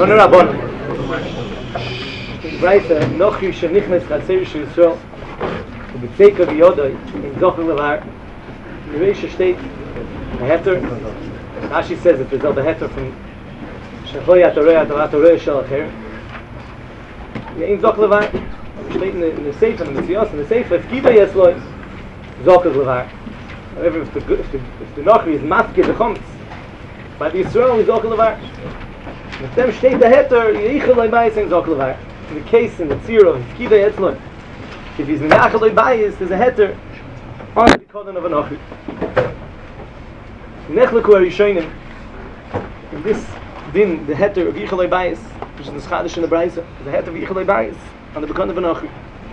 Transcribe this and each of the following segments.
Tonu Rabban. Breise noch ich nichnes Chatzir shel Yisrael. Ubitzeika biyodai in Zocher levar. The Reisha state the heter. Rashi says that there's the heter from Shechoy Atorei Atorei Shel Acher. In Zocher levar. State in the Sefer in the Tziyos in the Sefer Fkiva Yesloi Zocher levar. However, if the Nochri is Mafke the Chometz by the Yisrael is Zocher levar. If them state the heter Yichel Leibayis in Zocher levar. In the case in the Tzir of Fkiva Yesloi, if he's Menachel Leibayis, there's a heter on the Kodan of a Nochri. Nechleku Arishonim, in this din, the heter of Yichel Leibayis, which is the Schadish in the Braisa, the heter of Yichel Leibayis on the Kodan of a Nochri.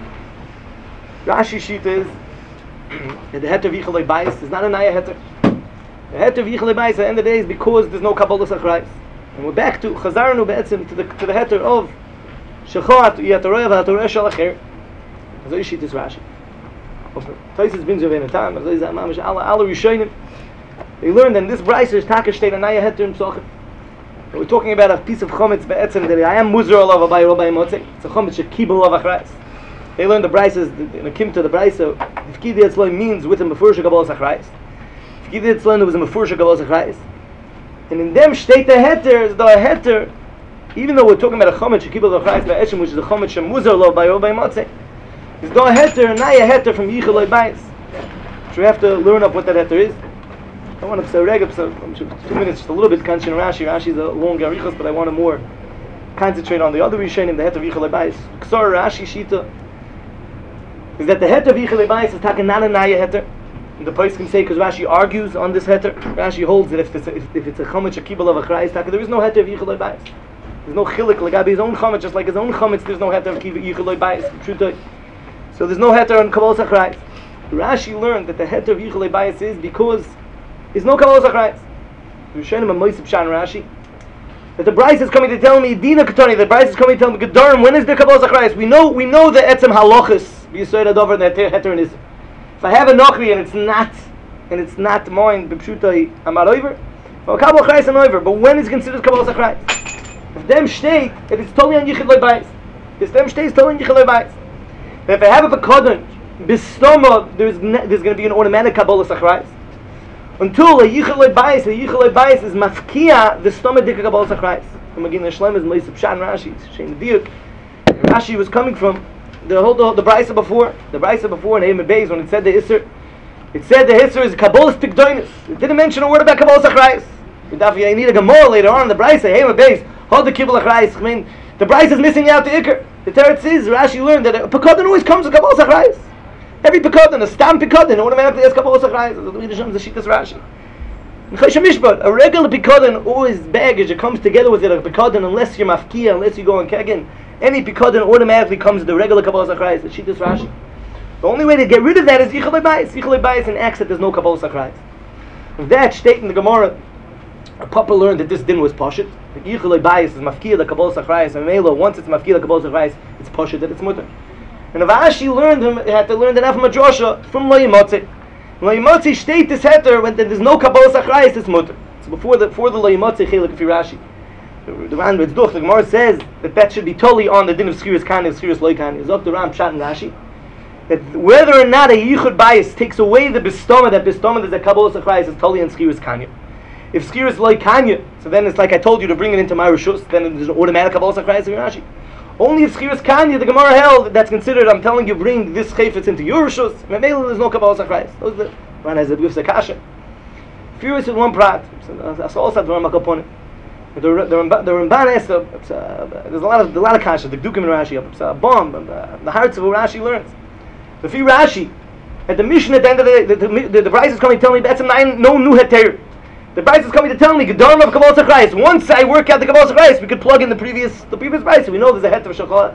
Rashi Shita is that the heter of Yichel Leibayis is not a Naya heter. The heter of Yichel Leibayis at the end of the day is because there's no Kabbalah Sachrayis. And we're back to Chazarnu Be'etzim, to the heter of Shechoat Yatorei V'Atorei Shel Acher. So you this Rashi. Taisus brings over in a time. So that mamish alla Rishonim. They learned that in this brayser is taka shtei anaya heter im socher. We're talking about a piece of chometz be'etzem that I am muzar olav abai robai motzei. It's a chometz shekibel olav achrayis. They learned the brayser in a kim to the brayser. If kidi etzloi means with him before shekabal achrayis. If kidi etzloi was him before shekabal achrayis. And in them shtei the heter is the heter. Even though we're talking about a chometz shekibel achrayis be'etzem, which is a chometz shemuzar olav abai robai motzei. Is do a heter, naya heter from Yichel Leibayis. So we have to learn up what that heter is. I want to say regab, so 2 minutes, just a little bit conscious Rashi. Rashi is a long arichos, but I want to more concentrate on the other Rishonim, the heter of Yichel Leibayis. Ksor Rashi Shita is that the heter of Yichel Leibayis is taken not a naya heter. And the place can say because Rashi argues on this heter. Rashi holds that if it's a chometz shekibel of achrayis, there is no heter of Yichel Leibayis. There's no chilik legabi his own chometz, just like his own chometz. There's no heter of Yichel Leibayis. So there's no heter on Kabbalah Sachrayis. Rashi learned that the heter of Yichel Leibayis is because there's no Kabbalah Sachrayis. Rishonim and Moisef Shan Rashi that the Bryce is coming to tell me Dina Ketani. The Bryce is coming to tell me Gedarim. When is the Kabbalah Sachrayis? We know the etzem halachas b'yisoid adover and the heter in Israel. If I have a nochri and it's not mine b'pshutai amar over, well Kabbalah Sachrayis and over. But when is considered Kabbalah Sachrayis? If them state it is totally on Yichel Leibayis. If them state is totally on Yichel Leibayis. If I have a Pekodon, Bistoma, there's going to be an automatic Kabbalah Sachrayis. Until a Yichel Leibayis is Mafkia, the Stoma Dika Kabbalah Sachrayis. And again, the Shlem is Meisab Shan Rashi, Shem Diuk. Rashi was coming from the Braisa before, in Eimah Beis, when it said the Isser, it said the Isser is Kabbalah Tikdoinus. It didn't mention a word about Kabbalah Sachrayis. I need a Gemara later on in the Braisa, Eimah Beis, hold the Kabbalah Sachrayis. I mean, the Braisa is missing out the Iker. The Teretz is, Rashi learned that a Pekodon always comes with Kabbalah Sachrayis. Every Pekodon, a stam Pekodon, automatically has Kabbalah Sachrayis. The Yidisham is the Shittas Rashi. A regular Pekodon, always baggage, it comes together with it, a Pekodon, unless you're Mafkia, unless you go on Kegin. Any Pekodon automatically comes with the regular Kabbalah Sachrayis, the Shittas Rashi. The only way to get rid of that is Yichel Leibayis. Yichel Leibayis and acts that there's no Kabbalah Sachrayis. With that state in the Gemara, a Papa learned that this din was Pashit. The Yichel Leibayis is Mafkia, the Kabbalah Sachrayis, and Melo, once it's Mafkia, the Kabbalah Sachrayis, it's Pashit, that it's Mutter. And Avashi had to learn the Naf Madrasha from Lo Yimotzi. Lo Yimotzi state this heter when there's no Kabbalah Sachrayis, it's Mutter. So before the Lo Yimotzi Chelik of Rashi, the Ran B'Tzduch, the Gemara says that should be totally on the din of Skiris Kani, of Skiris Loi Kani. It's up to Ram Pshat and Rashi. That whether or not a Yichud Bayis takes away the Bistoma, that Bistoma is a Kabbalah Sachrayis, is totally on Skiris Kani. If Skiris Loi Kanya, so then it's like I told you to bring it into my Rishus, then there's an automatic Kabbalah Sachrayis in Rashi. Only if Skiris Kanya, the Gemara held, that's considered, I'm telling you, bring this Chayfetz into your Rishus, there's no Kabbalah Sachrayis. Those are the Ran has a B'Yuf Sekasha. Furious with one prat, so also the Ramah Kapon. The Ramban asked, there's a lot of Kasha, the Dukim and Rashi, it's a bomb, the hearts of what Rashi learns. The Fi Rashi, at the mission at the end of the day, the Bryce is coming to tell me, that's no new heter. The Bryce is coming to tell me Gedarim of Kabbalah Sachrayis. Once I work out the Kabbalah Sachrayis, we could plug in the previous Bryce. We know there's a heter of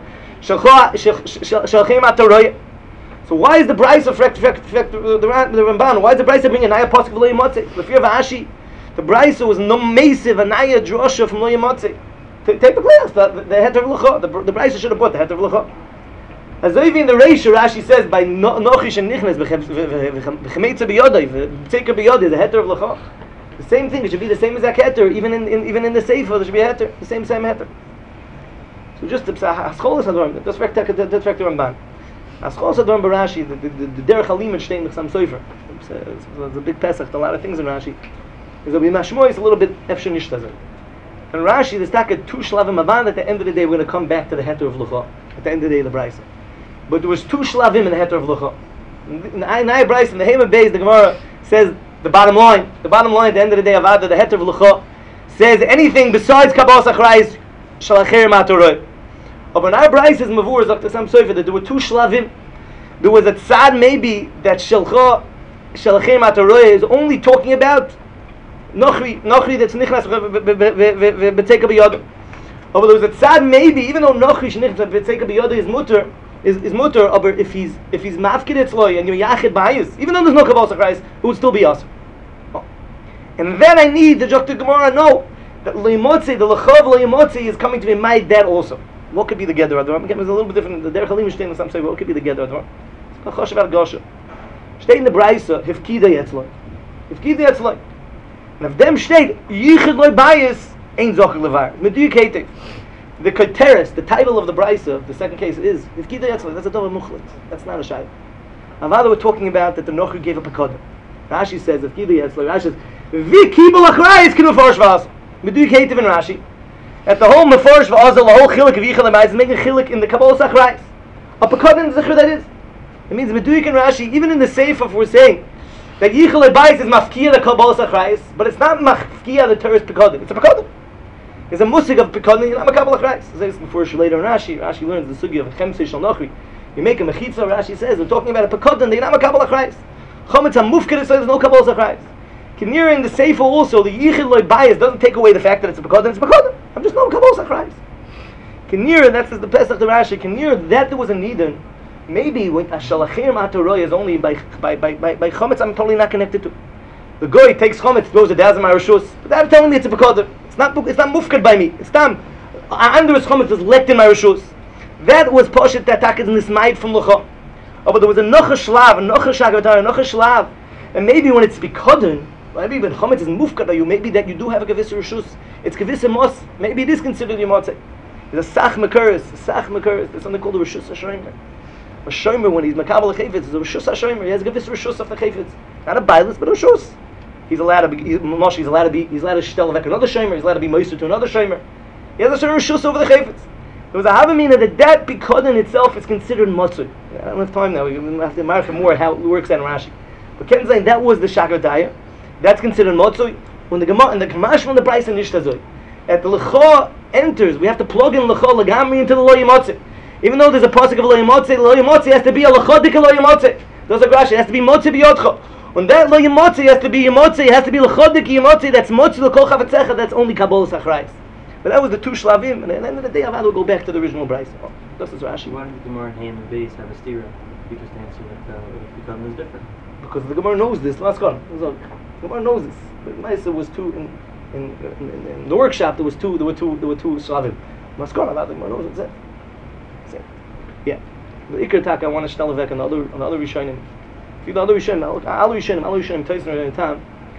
Shalchem Ataroya. So why is the Bryce affect the Ramban? Why is the Bryce bringing a Naya Pasuk of Lo Yimotzi? The fear of Ashi, the Bryce was no Mesiv, a Naya Drosha from Lo Yimotzi. Take the class, the heter of L'cha. The Bryce should have brought the heter of L'cha. As though even the Reisha, Rashi says by Nochish and Nichnes, B'chemetza B'yodai, V'tzeka B'yodai, the heter of L'cha. The same thing. It should be the same exact heter, even in the sefer. There should be a heter, the same heter. So just the Hascholas Hadron. That's fact the Ramban. Hascholas Hadron Barashi. The Derech Halim Shtein Nechsam Sofer. It's a big Pesach. A lot of things in Rashi. Because be mashmoy is a little bit efshe nishtazeh. And Rashi, there's taka two shlavim avan. At the end of the day, we're going to come back to the heter of lucha. At the end of the day, the brayso. But there was two shlavim in the heter of lucha. In the Ayah brayso, in the Hema Beis, the Gemara says the bottom line. The bottom line at the end of the day, avada, the heter of lucha says anything besides kabbalas achrayis shalacher matoroi. But in our brayso is mavur zok Sam Sofer that there were two shlavim. There was a tzad maybe that shalacher matoroi is only talking about Nochri that's nichnas b'tzeka b'yodah. But there was a tzad maybe, even though Nochri shnichnas b'tzeka b'yodah is mutter, but if he's mafkid etzloi and you're yachid b'ayis, even though there's no kabbalas achrayis, it would still be asur. And then I need the Dr. Gemara know that leimotzi, the lechov leimotzi is coming to be my dad also. What could be the geder advar? Again, it's a little bit different. The derech halim shtein some say what could be the geder advar? It's a choshev al gosha. Stay in the brayso hifkida etzloi. Hifkida etzloi. And if them state yichid loy bayis ain't zocher levar. Medu ketev. The koteres, the title of the brayso, the second case is hifkida etzloi. That's a dover muchlit. That's not a shayla. Avada we're talking about that the nochri gave up a kodem. Rashi says hifkida etzloi. Rashi says vi kibul achrayis kinu forsh vas. Medu ketev in Rashi. At the whole meforsh v'azal, the whole chilik of yichid lemayis is making chilik in the kabbalas achrayis. A pekodem zechur that is. It means medu in Rashi. Even in the sefer, if we're saying that Yichel Ebayis is mafkia the kabbalas achrayis, but it's not mafkia the teres pekodim. It's a pekodim. It's a musig of pekodim. You're not a kabbalas achrayis. This before later in Rashi. Rashi learns the sugi of chemsei shel nochri. You make a mechitza. Rashi says we're talking about a pekodim. They're not a kabbalas achrayis. Chometz hamufked, so there's no kabbalas achrayis. Kinir in the sefer also the Yichel Ebayis doesn't take away the fact that it's a pekodim. It's a pekodim. I'm just no kabbalas achrayis. Kinir, and that's the Pesach to Rashi. Kinir that there was a nidin. Maybe when Shalachir Matoroy is only by chometz, I'm totally not connected to. The goy takes chometz, throws it down in my rishus. But I'm telling me it's a pekodim. It's not mufked by me. It's tam. Under his chometz is left in my rishus. That was poshet that taked in this night from lucha. Oh, but there was a nocha shlav, a nocha shagatar, a nocha shlav, and maybe when it's pekodim, maybe when chometz is mufked by you, maybe that you do have a gevis rishus. It's gevis mos. Maybe it is considered your motzei. There's a sach mekuris. There's something called the rishus hashomer. A shomer when he's makabel chayfetz is a rishus hashomer. He has a gevis rishus of the chayfetz, not a bailus, but a rishus. He's allowed to be Moshe. He's allowed to shtel vek another shomer. He's allowed to be moister to another shomer. He has a certain rishus over the chayfetz. There was a havamina that because in itself is considered motzui. I don't have time now. We have to mark more how it works out in Rashi. But Ken saying that was the shakotaya. That's considered motzui. When the Gemara and the Kamash from the price and nishtazoi. At the lecha enters, we have to plug in lecha legamri into the lo yimotzei. Even though there's a pasuk of lo yimotzi has to be a lechodik lo yimotzi. Those are Rashi. It has to be motzi biyotcha. When that lo yimotzi has to be yimotzi, it has to be lechodik yimotzi. That's motzi lekol chavetzecha. That's only kabbalas achrayis. But that was the two shlavim. And at the end of the day, Avad will go back to the original brayso. Oh, this is Rashi. Why did the Gemara and Ham and Beis have a stira? You just answered that the Gemara is different. Because the Gemara knows this. Let's go. The Gemara knows this. The Maisa was two in the workshop. There were two shlavim. Let's go. Avad the Gemara knows what's it. Yeah, the Iker Tak I want to tell vek another Rishonim. If you the other Rishonim, Al Rishonim, Toysner in time.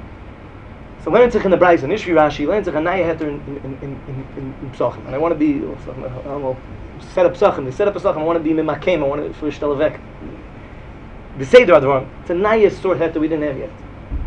So learn sich in the Brayso, Nishri Rashi, learn sich a Naya Heter in Psachim, and I want to be, I don't know, set up Psachim. They set up a Psachim. I want to be Mimakem. I want to for tell vek. The Seder Advarim. It's a Naya sort Heter we didn't have yet.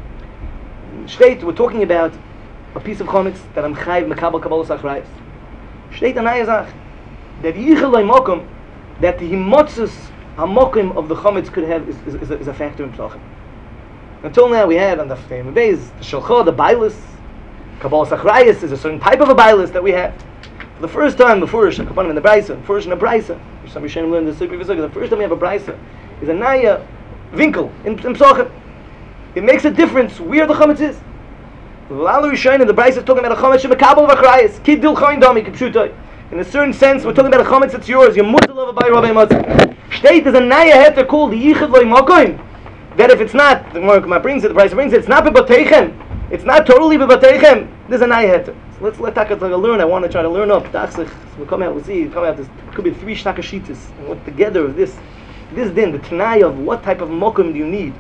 Shteit, we're talking about a piece of chometz that I'm chayv mekabel kabbalas achrayis. Shteit a Naya Zach that Yichel Mokum. That the himotzes hamokim of the chometz could have is a factor in psachim. Until now we had on the Fema Beis, the shalcha, the bailus, kabbalas achrayis is a certain type of a bailus that we have. For the first time, the furish, in the brayso, furish in a brayso, some Rishonim learned the first time we have a brayso is a naya winkel in psachim. It makes a difference where the chometz is. The Rishonim in the brayso is talking about a chometz shemekabel v'achrayis, kidil choin dami kipshutai. In a certain sense, we're talking about a chometz that's yours. You're mutal over by Rabbi Motzei. State there's a naya heter called the yichud loy makoim. That if it's not, the Gemara brings it, the price brings it. It's not bebatechem. It's not totally bebatechem. There's a naya heter. So let's let Taka learn. I want to try to learn up. So we'll come out. We'll see. Come out. This could be 3 shnakashitas. And what together of this din, the tanai of what type of makom do you need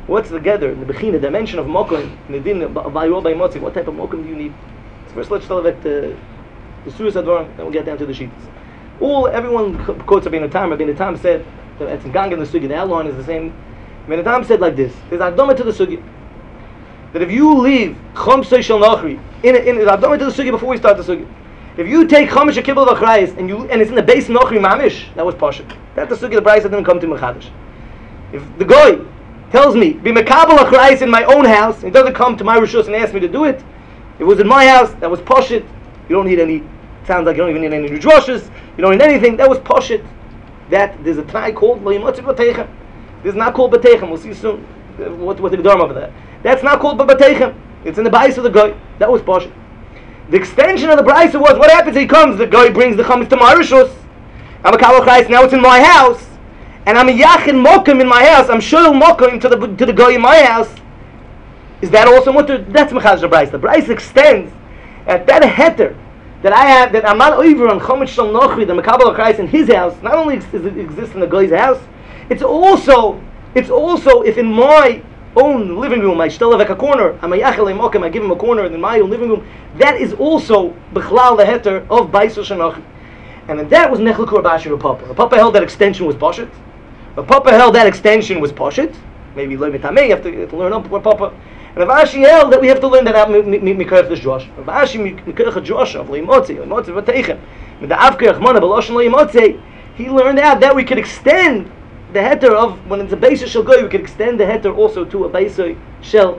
What's together in the Bechina dimension of Mokum, in the din of Vayro by Motzi? What type of Mokum do you need? So first, let's start with the Surah Advarim, then we'll get down to the Sheets. Everyone quotes Rabbeinu Tam. Rabbeinu Tam said that it's in Gang in the Sugi. The outline is the same. Rabbeinu Tam said like this: there's Akdama to the Sugi. That if you leave Chomsei Shel Nachri in Akdama to the Sugi before we start the Sugi, if you take Chomish Kibbul V'Chrayis and it's in the base Nachri Mamish, that was Pashat. That's the Sugi. The Brayso didn't come to Mechadish. If the Goy tells me be Mekabel Achrayis in my own house, and he doesn't come to my Rishus and ask me to do it, if it was in my house, that was Pashat. You don't need any. Sounds like you don't even need any new drushes. You don't need anything. That was Pashat. That there's a Tanai called Lo Yimotzi B'Teichem. This is not called B'Teichem. We'll see soon what the Gedarm over that. That's not called B'Teichem. It's in the Bais of the Goy. That was Pashat. The extension of the Brayso was, what happens? He comes, the Goy brings the Chametz to my Rishus. I'm a Kabbalah Chayis, now it's in my house. And I'm a Yachin Mokum in my house. I'm Shoyl Mokum to the Goy in my house. Is that also mutter? That's Mechaz the Brayso. The Brayso extends at that heter that I have, that I'm not over on Chometz Shel Nochri, the Mekabel Chayis in his house. Not only does it exist in the Goy's house, it's also if in my own living room I still have a corner, I'm a Yachel Mokum, I give him a corner in my own living room. That is also Bechlal the heter of Bais Shel Nochri. And then that was Nechel Korbashi Rapapa. Rapapa held that extension was Pashat. Rapapa held that extension was Pashat. Maybe Lo Mitamei, you have to learn up Rapapa. And Rav Ashi held that we have to learn that out Mikerech this Josh. Rav Ashi Mikerech Josh of Lo Yimotzi V'Teichem. With the Avkerech Mana B'Loshen Lo Yimotzi, he learned out that we could extend the heter of, when it's a Beis Shel Goy, we could extend the heter also to a Beis Shel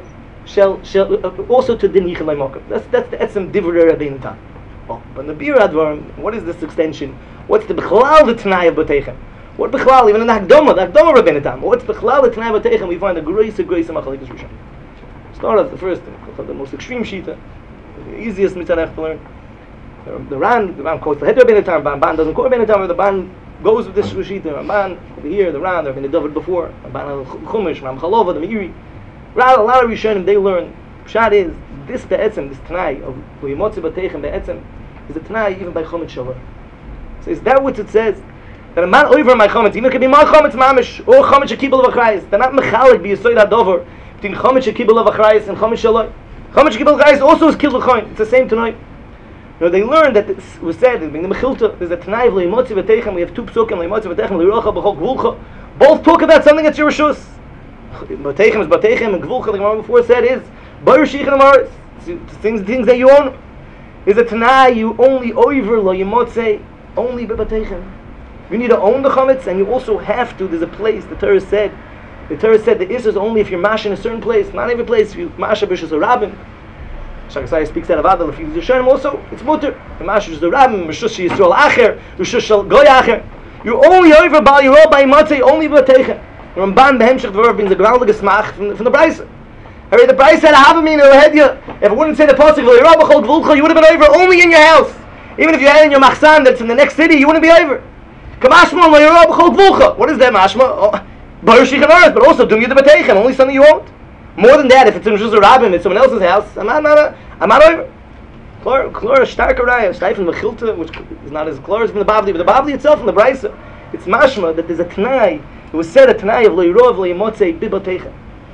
also to Din Yichel Mokum. That's some Divrei Rabbeinu Tam. Oh, but in the Bir Advarim, what is this extension? What's the Bechlal the Tanai of B'Teichem? What Bechlal, even in the Hakdama Rabbeinu Tam, what's Bechlal the Tanai of B'Teichem? We find the Grace of Machalekes Rishon. Start as the first, the most extreme Shita, the easiest mitzvah to learn. The Ran quotes the Heter Rabbeinu Tam, Ban doesn't quote Rabbeinu Tam, the Ban goes with this Shita, Ramban over here, the Ran, there have been the David before, Ramban Chumash, Ram Chalova, the Meiri. A lot of Rishonim, they learn, Pshat is, this Be'etzem, this Tanai of Lo Yimotzi B'Teichem Be'etzem, is a Tanai even by Chometz Shavor. So is that what it says? That I'm not over my Chometz, even it could be my Chometz Mamish, or Chometz Shekibel of Achrayis. They're not Mechalik B'Yisoid HaDover, between Chometz Shekibel of Achrayis and Chometz Shaloi. Chometz Shekibel of Achrayis also is Kibel Choin. It's the same tonight. You know, they learned that it was said in the Mechilta, there's a Tanai of Lo Yimotzi B'Teichem, we have two psukim, Lo Yimotzi B'Teichem, L'Yirocha B'Chol Gvulcha. Both talk about something that's your Rishus. B'Teichem is B'Teichem, and Gvulcha, like Gemara before said, is Boyer Shich and Amaris. Things that you own. Is a Tanai, you only over Lo Yimotzi, only B'Teichem. You need to own the Chometz, and you also have to, there's a place, the Torah said the Issa is only if you're mash in a certain place, not every place, if you mash a B'Shus a Rabbin. Shakasai speaks out of Adal, if you use Yishanim also, it's mutter. The mash is the Rabbin, B'Shus Yisrael Acher, B'Shus Shal Goy Acher. You're only over Bal Yirol by Yimotzi, only B'Teichem. The Ramban Behemshech Dvorah brings a grounded Gesmach from the Brayso. I read the Brayso said, Havamin Elhedia. If it wouldn't say the Pasuk, Lo Yirol B'Chol Gvulcha, you would have been over only in your house. Even if you had in your Machsan that's in the next city, you wouldn't be over. Kamashma Lo Yirol B'Chol Gvulcha. What is that Mashma? Baruch Shich and Aretz, but also doing you the B'Teichem, only something you won't. More than that, if it's in Rishus Rabbim, it's someone else's house, I'm not over. Klor is starker raya, Steif from the Mechilta, which is not as close from the Bavli, but the Bavli itself from the Brayso, it's mashma that there's a Tanai. It was said a Tanai of Lo Yirov Lo Yimotzi B'Teichem.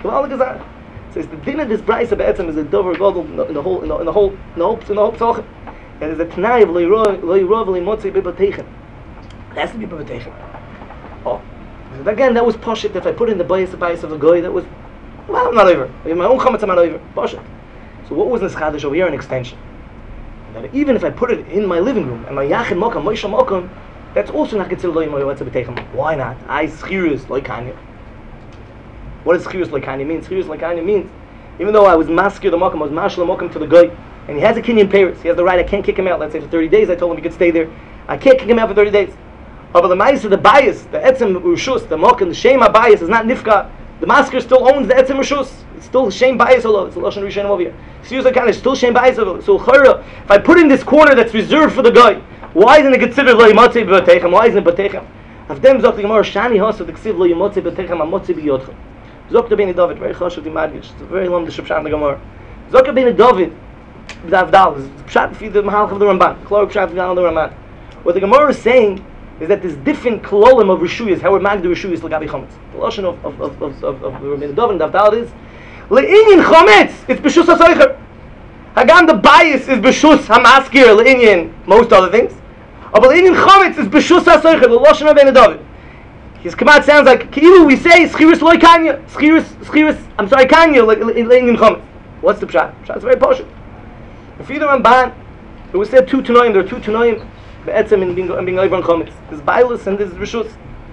So it's the din of this Brayso Be'etzem is a dover godel in the whole tzolchem. And there's a Tanai of Lo Yirov Lo Yimotzi B'Teichem. It has to be B'Teichem. Oh, again, that was Poshet. If I put in the bias of the Goy, that was, well, I'm not over. In my own Chometz, I'm not over. Poshet. So what was this Chadash over here? An extension. That even if I put it in my living room and my Yachin Mokum, Moshe Mokum, that's also not considered Lo Yimotzi B'Teichem. Why not? I Schirus Lo Kanya. What does Schirus Lo Kanya mean? Schirus Lo Kanya means, even though I was maskir the Mokum, I was mashal Mokum to the Goy, and he has a Kinyan Paris, he has the right, I can't kick him out, let's say for 30 days, I told him he could stay there. I can't kick him out for 30 days. But the Ma'is of the bias, the Etzem Rishus, the Mokum, the Shema bias is not Nifka. The masker still owns the Etzem Rishus. It's still Shem bias all over. It's a Lashon Rishon over here. Schirus Lo Kanya is still Shem bias over. So Chayra, if I put in this corner that's reserved for the Goy, why isn't it considered Lo Yimotzi B'Teichem? Why isn't it B'Teichem? Avdem Zok the Gemara Shani Hasu the Ksiv Lo Yimotzi B'Teichem Amotzi B'Yodchem. Zok Rabbeinu David, very chashuv the Madgish. It's a very long description of the Gemara. Zok Rabbeinu David, the Avdal, is pshat for the Mahalach of the Ramban. Chlor pshat of the Ramban. What the Gemara is saying is that there's different klolim of reshuyas, how we're magdu reshuyas l'gabi chometz. The lashon of Rabbeinu Dov and Davdal is le'inyin chometz, it's b'shus ha'soicher. Hagam the bias is b'shus ha'maskir le'inyin most other things. But le'inyin chometz is b'shus ha'soicher, the lashon of Rabbeinu Dov. His command sounds like ki'ilu we say schiris loy kanya, schiris I'm sorry kanya le'inyin chometz. What's the pshat? Pshat is very poshut. If you the Ramban, it was said two Tanoim, there are two Tanoim be'etzem and being over on chometz. There's Bailus and there's Rishus.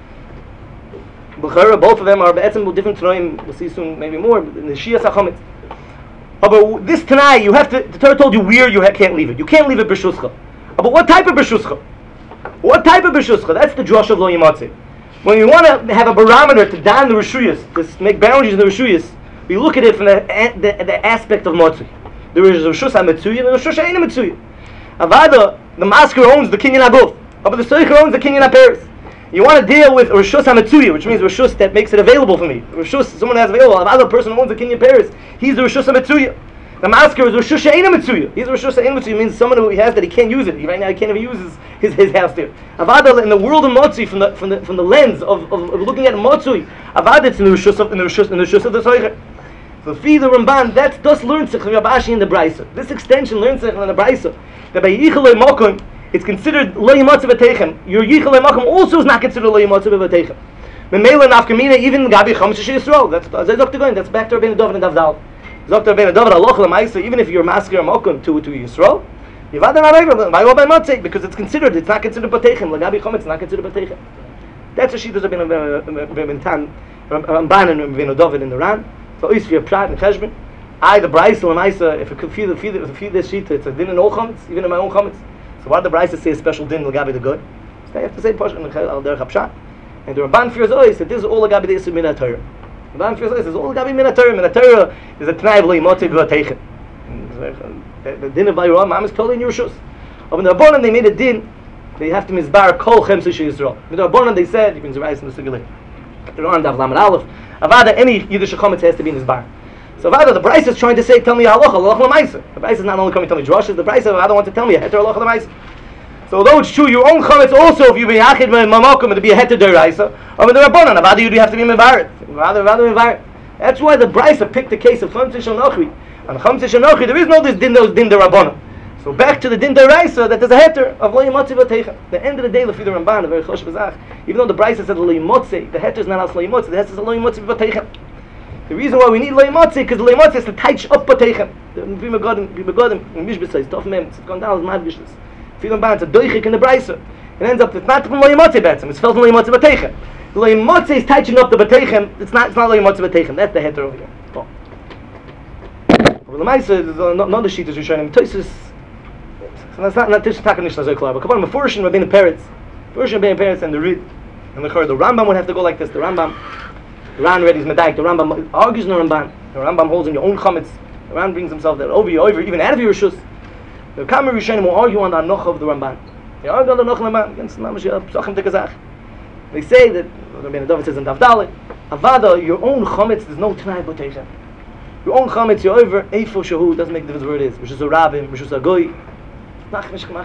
B'chara, both of them are be'etzem with different Tanoim. We'll see soon, maybe more. In the Shia Sachometz. But this Tanai, you have to. The Torah told you where you can't leave it. You can't leave it b'shuscha. But what type of b'shuscha? What type of b'shuscha? That's the drush of Lo Yimatzeh. When you want to have a barometer to down the Rishuyas, to make boundaries in the Rishuyas, we look at it from the aspect of Motzei. There is Rishus HaMetzuya and Rishus HaEin HaMetzuya. Avada, the masker owns the Kinyan HaGuf, but the Soicher owns the Kinyan HaPeres. You want to deal with Rishus HaMetzuya, which means Rishus that makes it available for me. Rishus, someone has available. Avada, person who owns the Kinyan Peres, he's the Rishus HaMetzuya. The masker is Rishus HaEin HaMetzuya. He's the Rishus HaEin HaMetzuya, means someone who he has that he can't use it. Right now he can't even use his house there. Avada, in the world of Motzei, from the lens of looking at Motzei, Avada, it's in the Rishus of the Soicher. So fi the Ramban, that's thus learns Sech Rabashi in the Brisa. This extension learns Sech in the Brisa that by Yichalei Mokum it's considered Lo Yimatzav V'Teichem. Your Yichalei Mokum also is not considered Lo Yimatzav V'Teichem. Memela Nafkamina even Gabi Chometz Yisrael. That's Dr. Goin. That's back to Rabbeinu Dov and Davdal. Dr. Rabbeinu Dov Aloch L'Maisa. Even if you're masker Mokum to Yisrael, Yivad Na'Rayv by Rabbi Motzei because it's not considered V'Teichem. L'Gabi Chometz is not considered V'Teichem. That's what she does Rabbeinu Tan Ramban and Rabbeinu Dov in the Ran. So if you're prat and cheshbon, the Brisa L'Maisa, if you could feed this sheet, it's a din in all chametz, even in my own chametz. So why the Brisa say a special din l'gabi the good? So they have to say posh and derech hapshat. And the Ramban fears always that this is all l'gabi the Yisur min ha-Torah. The Ramban fears always this is all l'gabi min ha-Torah. Min ha-Torah is a t'nai v'lo yimotzi v'vateichen. The din of Vayirah Ma'am is totally in Yerushus. But in the Rabbanan they made a din, they have to mizbar kol chem sushi Yisrael. In the Rabbanan they said, you can zerayis in the Sugilei. The Ran Dav Lamed Aleph. Avada, any Yiddish chometz has to be in his bar. So Avada, the Brisa is trying to say, tell me halacha l'maisa. The Brisa is not only coming to tell me drushes, the Brisa, Avada wants to tell me a heter halacha l'maisa. So although it's true, your own chometz also, if you be yachid mamakom, it'll be a heter d'oraisa. Or with the Rabbanan, Avada, you have to be mevaret. Avada. That's why the Brisa picked the case of Chomtz Shanochri. And Chomtz Shanochri, there is no this din d'Rabbanan. So back to the din d'oraisa, that there's a heter of lo yimotzi v'teichem. The end of the day, the Fider Ramban, the very chosh b'zach, even though the Brisa said lo yimotzi, the heter is not as lo yimotzi, the heter is lo yimotzi v'teichem. The reason why we need lo yimotzi, because lo yimotzi is to teich up v'teichem. The V'megodim, in Mishbis says, Tov Mem, it's gone down as mad vishlis. Fider Ramban, it's a doichik in the Brisa. It ends up, it's not from lo yimotzi betzim, it's felt from lo yimotzi v'teichem. Lo yimotzi is teiching up the v'teichem, it's not lo yimotzi v'teichem, that's the heter over here. Over the Maisa, there's another sheet as you're showing, Tosis. So that's not Tish Takanish Lazoy but come on, Mefurshim Rabbeinu Peretz. Mefurshim Rabbeinu Peretz and the Rid. And the Rambam would have to go like this. The Ran ready is Medaik. The Rambam argues in the Ramban. The Rambam holds in your own chametz. The Ran brings himself that over, even out of your Rishus. The Kamer Rishonim will argue on the Anocha of the Ramban. They argue on the Anocha of the Ramban against the Mamash Psachim Tekazach. They say that, Rabbeinu Dov says in Davdalit, Avada, your own chametz, there's no Tanai B'Teichem. Your own chametz, you're over, Eifo Shahu, doesn't make the difference where it is. Rishus a Rabbim, Rishus a Goy. No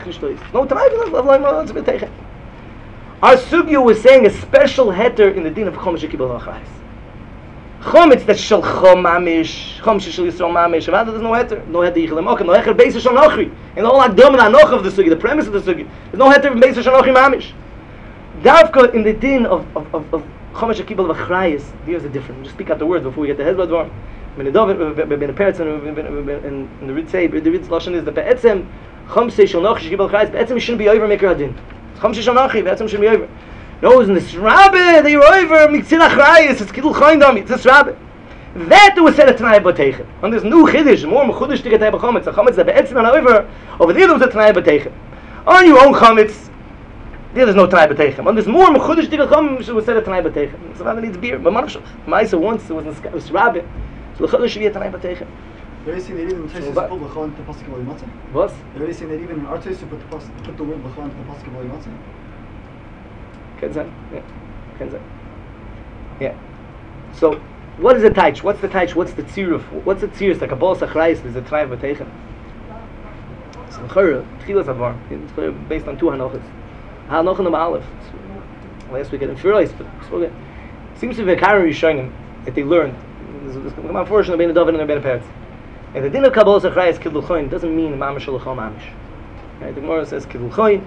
Tanai. Our Sugya was saying a special heter in the din of Chometz Shekibel Hachrais. Chometz that shel Chom Mamish, Chometz shel Yisrael Mamish. Avada there's no heter, no heter Yichel Mokem, no heter Beis Shel Nochri. And all Akdom and Anoch of the Sugya, the premise of the Sugya, there's no heter Beis Shel Nochri Mamish. Davka in the din of Chometz Shekibel Hachrais, there's a difference. Just speak out the words before we get the Hezbollah Dvar. When the Peretz and the Rid say, the Rid's lashon is the Be'etzem. Chomsei shel nochi shekibel chayis. Be'etzem shouldn't be over maker hadin. Chomsei shel nochi. Be'etzem shouldn't be over. No, it's in this rabbi. They were over miktzil achrayis. It's kidul choindam. It's this rabbi. That was said at Tanai B'Teichem. And there's new chiddush, more mechudesh to get Tanai B'Chometz. A chometz that be'etzem not over. Over there was a Tanai B'Teichem. On your own chometz, there's no Tanai B'Teichem. And there's more mechudesh to get chometz was said at Tanai B'Teichem. So rather needs beer. But Marshach, Ma'isa once it was rabbi. So the chodesh should be a Tanai B'Teichem. They're really saying that even in Tosis put L'chon to the Pasuk of Lo Yimatzeh? What? They're really saying that even in our Tosis put the word L'chon to the Pasuk of Lo Yimatzeh? Kenzai? Yeah. Kenzai. Yeah. So, what is a taich? What's the taich? What's the tziruf? What's the tziruf? Like a bol sachrayis is a Tanai B'Teichem. So the Chorah, Tchilas Advar, it's based on two hanochas. Noch in the Aleph. Last week in Firois, but seems to be a Karen Rishonim that they learned. Unfortunately, Ben David and Ben Peretz. And the din of Kabbalah Zachrayas Kidul Choin doesn't mean Mamish L'chol Mamish. Right? The Gemara says Kidul Choin.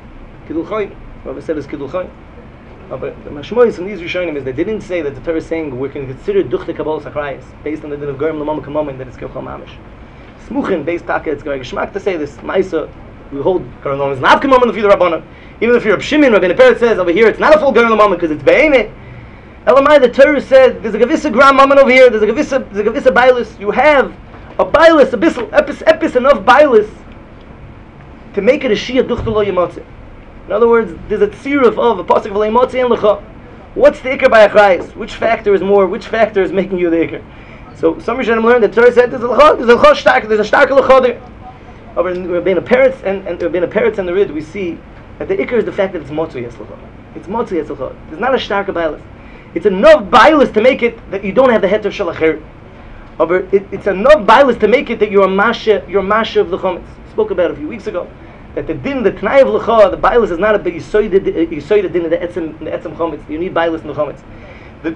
Rabbi said it's Kidul Choin. But the Mashmois in these Rishonim is they didn't say that the Torah is saying we can consider Duchte Kabbalah Zachrayas based on the din of Gerim L'mom Kamom that it's Kidul Mamish. Smuchin based Taka it's Gereg Shmak to say this Maisa we hold Gerim L'mom is not Kamom in the Fidah Rabbanon. Even if you're a Shimon, Rabbi Peretz says over here it's not a full Gerim L'mom because it's Be'ene. Elamai, the Torah said there's a Gavissa gram moment over here, there's a Gavissa Bailus. You have a Bailus, a bissel, epis enough Bailus to make it a Shia Duchte Lo Yemotze. In other words, there's a tziruf of a pasuk of Leimotze and Lecha. What's the Iker by Achrayis? Which factor is more? Which factor is making you the Iker? So some Rishonim learned that the Torah said there's a stark Lecha there. Over in Rabbeinu Peretz and Rabbeinu Peretz and the Rid, we see that the Iker is the fact that it's Motzu Yes Lecha. It's Motzu Yes Lecha. There's not a stark Bailus. It's enough Bailus to make it that you don't have the heter Shalachir. It's enough Bailus to make it that you're Masha of the Chometz. Spoke about it a few weeks ago. That the din, the Tnai of Lecha, the Bailus is not a big Yisoid din in the Etzem Chometz. You need Bailus in the Chometz. The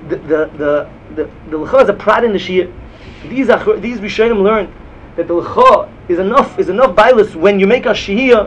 Lecha is a prat in the Shia. These Rishonim learned that the Lecha is enough Bailus when you make a Shia,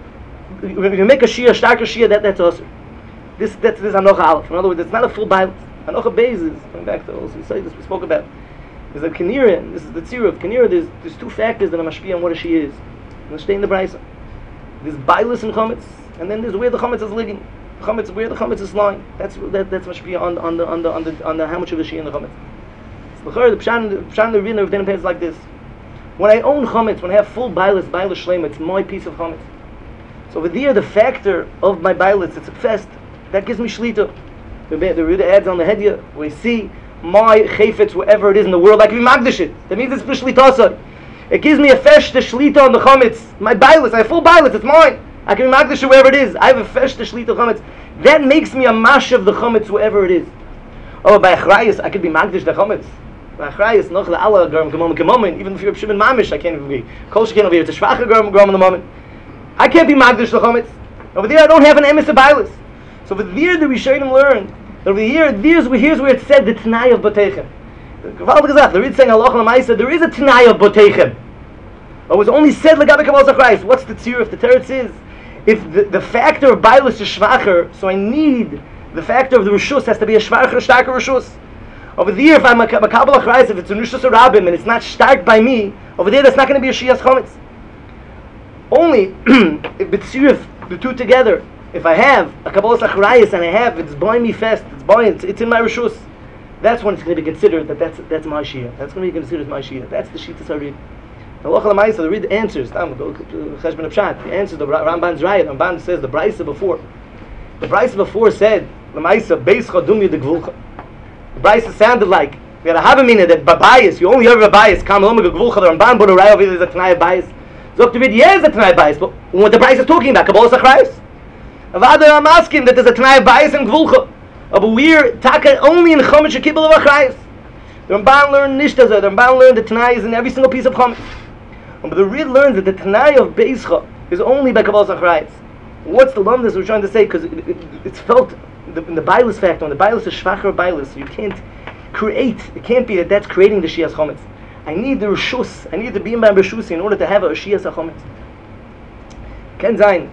starker Shia, that's also. This Anocha Aleph. In other words, it's not a full Bailus. Anocha Beis is, going back to also this we spoke about. There's a Kanira, and this is the Tzira of Kanira, there's two factors that are mashpia on what a Shia is. And stay in the Braisa. There's Bailus and Chometz, and then there's where the Chometz is living. Chometz, where the Chometz is lying. That's mashpia on the how much of the Shia in the Chometz. So the Pshan the Rinner of Rabbeinu Peretz is like this. When I own Chometz, when I have full Bailus Shleim, it's my piece of Chometz. So over there, the factor of my Bailus, it's a fest. That gives me shlita. The Rinner adds on the head here, we see my chayfetz, wherever it is in the world, I can be magdish it. That means it's for shlita. It gives me a fesh to shlita on the chometz. My bailus, I have full bailus, it's mine. I can be magdish it wherever it is. I have a fesh to shlita chometz. That makes me a mash of the chometz wherever it is. Oh, by achrayas, I could be magdish the chometz. By achrayas, noch le'ala garm k'momen. Even if you're Shimon Mamish, I can't even be. Kol sheken over here, it's a shvacha garm in the moment. I can't be magdish the chometz. Over there, I don't have an emes of bailus. So over there, the Rishonim learned. Over here, here's where it said the Tanai of Botechem. The Rid saying Allah Lamaisa, there is a Tanai of Botechem. It was only said Lagabe Kabbalah Zachrayas. What's the tzir? If the teretz is, if the factor of Bailus is shvacher, so I need the factor of the Rishus has to be a shvacher, a starker Rishus. Over there, if I'm a Kabbalah Zachrayas, if it's a Rishus or Rabbim and it's not stark by me, over there that's not going to be a Shias Chometz. Only if the tzir, the two together. If I have a Kabbalah Zachrayas and I have it's buying me fast, it's in my Rishus, that's when it's going to be considered that's my Shia. That's going to be considered my Shia. That's the Shittas HaRid. Allah Lamaisa, the Rid answers. He answers the Ramban's right. The Ramban says the Braisa before. The Braisa before said Lamaisa Beischa Dumya de Gvulcha. The Braisa sounded like we had a Havamina that Babayis, you only hear Babayis, Kam Lomega Gvulcha. The Ramban but a Rai over there is a Tanai Bayis. Zok David, yes, a Tanai Bayis, but what the Braisa is talking about, Kabbalah Zachrayas. Avada, I'm asking that there's a Tanai Bayis and Gvulcha. But we're taka only in Chometz Shekibel of Achrayas. The Ramban learned Nishtazah. The Ramban learned that Tanai is in every single piece of Chometz. But the Rid learns that the Tanai of Beischa is only by Kabbalah Zachrayas. What's the lumdus we're trying to say? Because it's felt in the Bailus factor. When the Bailus is Shvacher Bailus, you can't create. It can't be that's creating the Shias Chometz. I need the Rishus. I need the Bim Bam Rishus in order to have a Shias Chometz. Ken Zayin.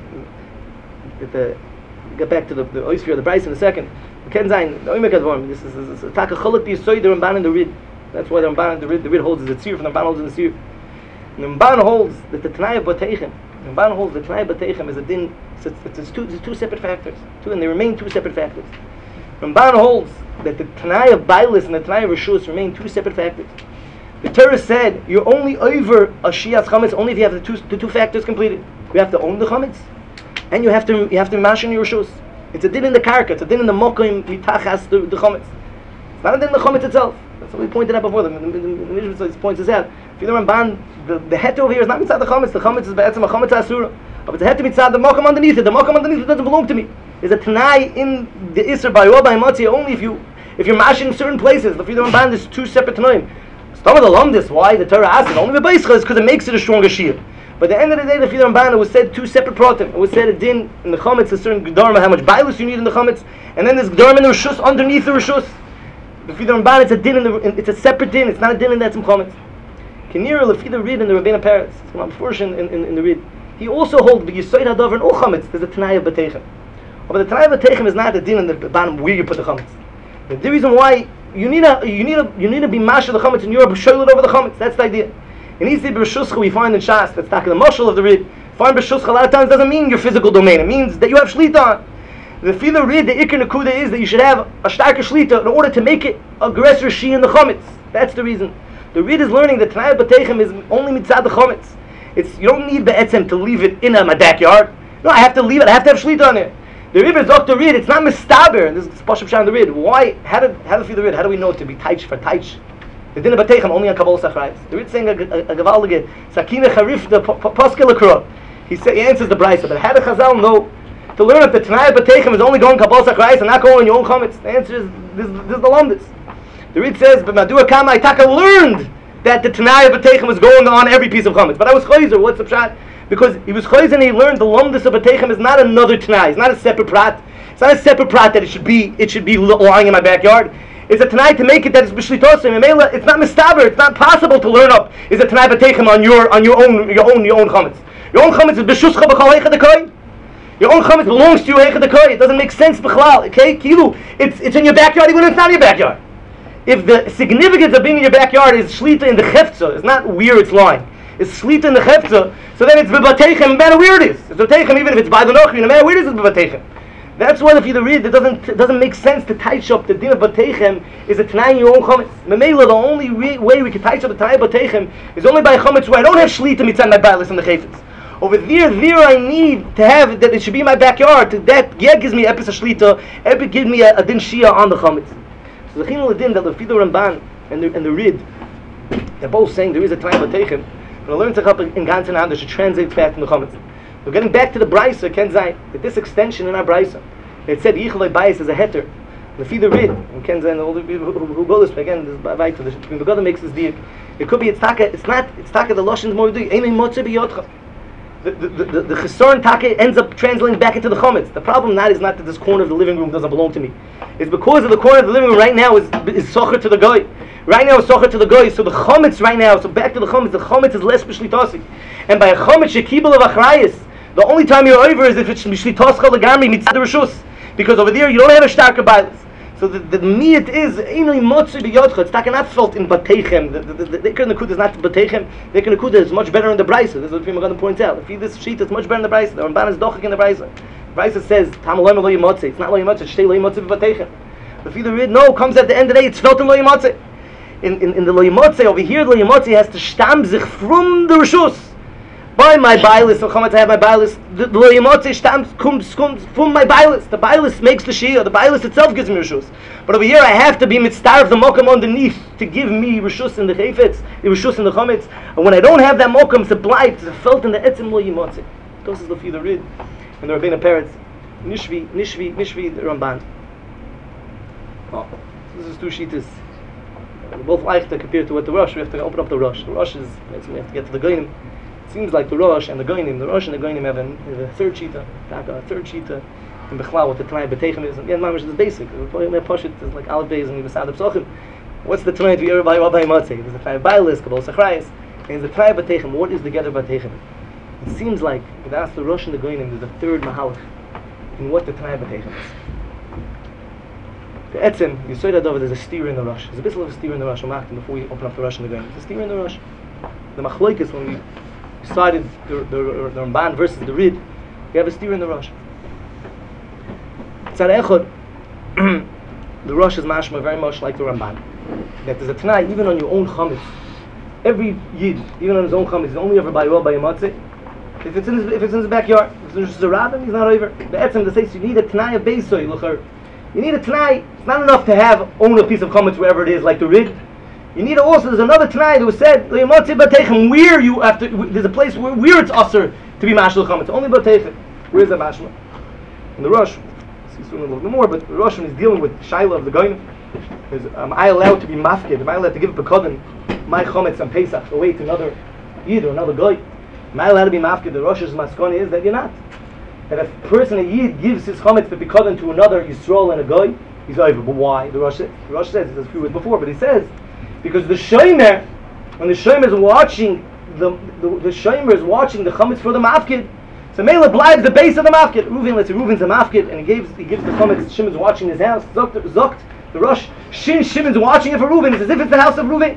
Get back to the Oisfir, the Bryce in a second. Ken Zayin, the Oimek Advorm. This is a Taka Cholot Yisoy, the Ramban and the Rid. That's why the Ramban and the Rid holds as a Tzir, from the Ramban holds as a Tzir. The Ramban holds that the Tanai of Botechem, the Ramban holds the Tanai of Botechem is a din, it's two separate factors, and they remain two separate factors. Ramban holds that the Tanai of Bailus and the Tanai of Rishus remain two separate factors. The Torah said you're only over a Shias Chometz only if you have the two factors completed. You have to own the Chometz, and you have to mash in your Rishus. It's a din in the karka, it's a din in the mokim mitachas the Chometz. It's not a din in the Chometz itself. That's what we pointed out before. The Mishnah points this out. If you know Ramban, the het over here is not mitzad the Chometz. The Chometz is be'etzem a Chometz asura. But it's a het mitzad the mokim underneath it. The mokim underneath it doesn't belong to me. There's a tanai in the Isser by Yoba and Matzia only if you're mashing certain places. If you know Ramban, there's two separate tanaim. Some of the lumdis, why the Torah asks it only the Beischa is because it makes it a stronger Shia. But at the end of the day, the Fidei Ramban, it was said two separate pratim. It was said a din in the chametz, a certain gedarma, how much bailus you need in the chametz, and then there's gedarma in the rishus underneath the rishus. The Fidei Ramban, it's a din it's a separate din. It's not a din in that some chametz. Kenira lefida read in the Rabbeinu Peretz. It's from Amforsh in the read. He also holds the Yisoid Hadavar and all chametz. There's a Tanai of Batechem. But the Tanai of Batechem is not a din in the bottom where you put the chametz. The reason why you need to be masha the chametz and you're shoylet over the chametz. That's the idea. In Easy B'Rishuscha we find in Shas that's talking the mashal of the read. Find B'Rishuscha a lot of times doesn't mean your physical domain. It means that you have shlita. The Fila read the Iker Nekuda is that you should have a starker shlita in order to make it aggressor shi in the chametz. That's the reason. The read is learning that Tanai Batechem is only mitzad the chametz. It's you don't need be'etzem to leave it in my backyard. No, I have to leave it. I have to have shlita on it. The Rebbe is Dr. Reed. It's not mistaber. This is Pashab Shan the Reed. Why? How do the Reed? How do we know it to be taich for taich? The din of Batechem only on Kabbalah Sachrayis. The Reed is saying a gavaldige sakina charif the paskel akra. He answers the brayso. But how do Chazal know to learn that the Tanai Batechem is only going Kabbalah Sachrayis and not going in your own chametz? The answer is this is the lumdis. The Reed says, but Madua Kama Itaka learned that the Tanai Batechem was going on every piece of chametz. But I was chayzer. What's the pshat? Because he was chayzer and he learned the lumdis of Batechem is not another Tanai. It's not a separate prat. It's not a separate prat that it should be lying in my backyard. It's a Tanai to make it that it's b'shlitosim. It's not mistaber. It's not possible to learn up. Is a Tanai Batechem on your own chametz. Your own chametz is b'shuscha b'chal heicha dekoy. Your own chametz belongs to you heicha dekoy. It doesn't make sense b'chlal. Okay, kilu. It's in your backyard even if it's not in your backyard. If the significance of being in your backyard is shlita in the chefza, it's not where it's lying. It's shlita in the chefza, so then it's b'batechem, no matter where it is. It's b'batechem even if it's by the nochri, no matter where it is, it's b'batechem. That's why if you read, it doesn't make sense to touch up the din of batechem is a tanai in your own chametz. Memela, the only way we can touch up the tanai of batechem is only by a chametz where I don't have shlita mitzad my bailis in the chayfetz. Over there I need to have that it should be in my backyard. That gives me epis of shlita, epis gives me a din shia on the chametz. So the chinul din that the Fidei Ramban and the Rid, they're both saying there is a time of Batechem. When I learn to help in Ganzen Hand, should translate back from the chametz. We're getting back to the Brisa, Ken Zayin, that this extension in our Brisa, it said Yichalei Bayis is a heter. The Fidei Rid, and Ken Zayin, all the people who go this way, again, this is by to the Begadah makes this deal. It could be it's taka the Lashon's more do. Eimei Motze b'yodcha. The Chesaron Taka ends up translating back into the chametz. The problem is not that this corner of the living room doesn't belong to me. It's because of the corner of the living room right now is socher to the guy. Right now is socher to the guy. So the chametz right now, so back to the chametz is less b'shlitasi. And by a chametz shekibel of achrayis, the only time you're over is if it's b'shlitoscha legami mitzad rishus. Because over there you don't have a starker bias. So the miyat is einoi motzi b'yodcha. It's not felt in batechem. The ikar nekuda is not batechem. The ikar nekuda is much better in the brisa. This is what we're going to point out. If this sheet is much better in the brisa, the Ramban is dochik in the brisa. Brisa says tamalem lo yimotzi. It's not lo yimotzi. It's shtei lo yimotzi b'batechem. If you read no comes at the end of the day, it's felt in lo yimotzi. In the lo yimotzi over here, the lo yimotzi has to stam sich from the rishus. By my bailis, I have my bailis. The lo yimotzi comes from my bailis. The bailis makes the shia. The bailis itself gives me rishus. But over here, I have to be mitzdarv the mokum underneath to give me rishus in the chayfetz, the rishus in the chametz. And when I don't have that mokum, it's a blight. It's felt in the etzim lo yimotzi. This is the Fidei Rid and the Rabbeinu Peretz. Nishvi the Ramban. Oh, this is two shittas. We're both like to compare to what the Rosh. We have to open up the Rosh. The Rosh is we have to get to the Goinim. It seems like the Rosh and the Goinim have a third shita, a third shita in Bechlal, what the Tanai Batechem is. Again, Mamash is basic. The Pashut is like Aleph Beis and Yibasad Psochim. What's the Tanai to be everybody Rabbi Matzeh? There's a Tanai Bailis, Kabbalah Sachrayis, and the Tanai Batechem. What is the Gather Batechem? It seems like if that's the Rosh and the Goinim, there's a third Mahalach in what the Tanai Batechem is. The Etzim, you saw that over, there's a steer in the Rosh. There's a bit of a steer in the Rosh, before we open up the Rosh and the Goinim. There's a steer in the Rosh. The Machloikis, when we decided the Ramban versus the Rid, we have a steer in the Rosh. Tzad Echad, the Rosh is mashma very much like the Ramban. That there's a Tanai, even on your own chametz. Every Yid, even on his own chametz, is only ever by a matzeh. If it's in his backyard, if it's a rabbin, he's not over. The Etzim, the says you need a Tanai of Beisoy, Luchar. You need a Tanai. It's not enough to own a piece of chametz wherever it is, like the Rid. You need there's another Tanai that was said, where you have to, there's a place where it's usher to be mashal chametz. Only batechem. Where is that mashal? In the Rosh, see soon a little bit more, but the Rosh is dealing with Shaila of the Goyim. Am I allowed to be mafkid? Am I allowed to give Pekodin, my chametz on Pesach, away to another Yid or another Goy? Am I allowed to be mafkid? The Rosh's maskoni is that you're not. That if a person, a Yid, gives his chametz b'pikadon to another Yisrael and a Goy, he's over. But why? The Rosh says, as a few words before, but he says, because the Shomer, when the Shomer is watching, the Shomer is watching the chametz for the mafkid, so Mela blibes the base of the mafkid. Reuven, let's say Reuven's a mafkid, and he gives the chametz. Shimon's watching his house. Zokt, the Rosh. Shimon's watching it for Reuven. It's as if it's the house of Reuven.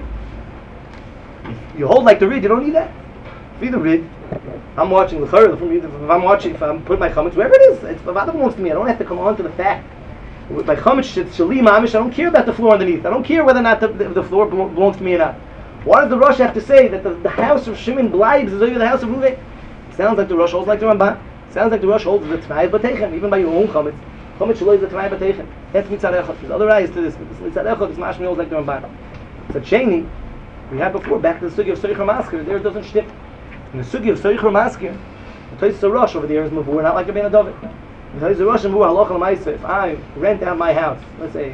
You hold like the Rid. You don't need that. Feed the Rid. I'm watching the Chayr. If I'm putting my chametz wherever it is, it's Vavada belongs to me. I don't have to come on to the fact. With my chametz shali mamish, I don't care about the floor underneath. I don't care whether or not the floor belongs to me or not. Why does the Rosh have to say that the house of Shimon blibes is over the house of Reuven? Sounds like the Rosh holds like the Ramban. Sounds like the Rosh holds the T'nai B'Teichem, even by your own chametz. Chametz shaloi is the T'nai B'Teichem. That's mitzad echad. There's other eyes to this. Mitzad echad is mashmi holds like the Ramban. So Sheni, we had before, back to the sugi of Soicher Masker, there it doesn't shtick. In the sugi of Soicher Masker, the Toys of Rosh over there is Mavur, not like a Ben David. The Toys of Rosh and Mavur, halach l'maisa, if I rent out my house, let's say,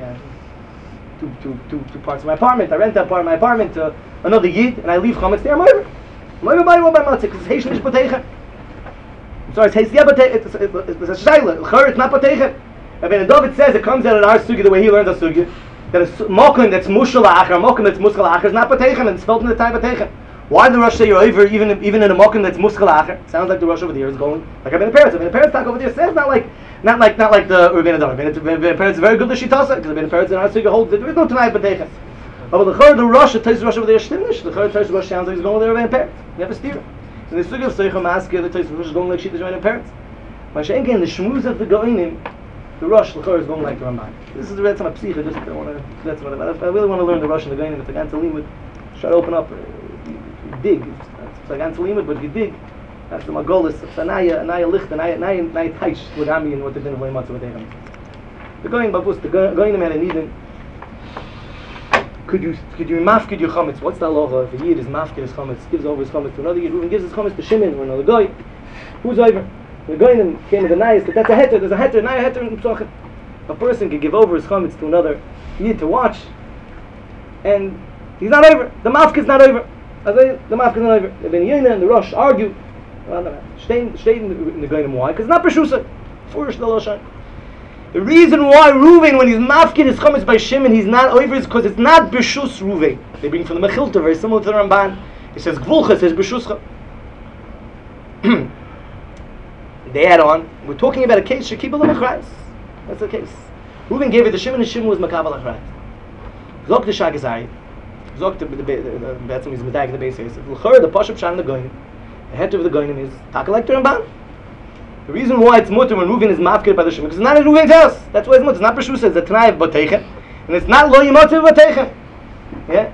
two parts of my apartment, I rent out part of my apartment to another Yid, and I leave chametz there, I'm over by matzah, because it's Heish Nish B'Teichem. I'm sorry, it's Heish Yeh B'Teichem, it's a Shaila, Chur, it's not B'Teichem. And Ben David says, it comes out in our sugi, the way he learns our sugi, that a mokum that's mushal la'achar, a mokum that's muskal la'achar is not B'Teichem, and it's spelled in the time B'Teichem. Why did the Rosh say you're over even in a mokum that's muskal la'achar? Sounds like the Rosh over there is going, like I've been the parents. I've been the parents talk over there says not like the Rebbeinu David. The parents are very good l'shitasa, because I've been the parents in our sugi holds that there is no Tanai B'Teichem. But the Chur, the Rosh, the Toys Rosh over there is shtimnish. The Chur, the Toys Rosh sounds like he's going over there with parents. You have a steer. So in the sugi of Soicher Masker, the Toys Rosh is going like Shita joining parents. Mashenke in the shmuz of the Goinim, the Rosh, the Chur is going like the Ramban. This is the red time of Psicha, just don't want to, that's what I really want to learn the Rosh and the Goinim. It's like Antalimud, try to open up, dig. It's like Antalimud, but you dig. That's the Magolis, it's Anaya Licht, Anaya Taish, Lugami, and what they've been avoiding matzah with them. The Goinim, Babus, the Goinim had a Eden. Could you mafkid your chametz? What's the halacha? If a Yid is mafkid his chametz, gives over his chametz to another Yid, Reuven gives his chametz to Shimon or another guy. Who's over? The Goinim came with the nice, but that's a heter. There's a heter, naya heter in Pesachim. A person can give over his chametz to another Yid to watch, and he's not over. The mafkid is not over. The mafkid is not over. The Ben Yonah and the Rosh argue. Stay in the Goinim. Why? Because it's not Peshusa. Furish the Loshan. The reason why Reuven, when he's mafkid his chametz by Shimon, he's not over is because it's not b'shus Reuven. They bring from the Mechilta, very similar to the Ramban. It says Gvulcha, it says b'shuscha. They add on. We're talking about a case shekibel l'machrayis. That's the case. Reuven gave it to Shimon, and Shimon was makabel l'chrayis. Zok the Shagazai. Zok the betzim is medag the base. L'chor the pashup shan the Goinim. The head of the Goinim is taka like the Ramban. The reason why it's mutter when Reuven is mafkid by the Shimon, because it's not in Reuven's house. That's why it's mutter. It's not Peshusa, it's a Tanai of B'Teichem. And it's not lo yimotiv B'Teichem. Yeah?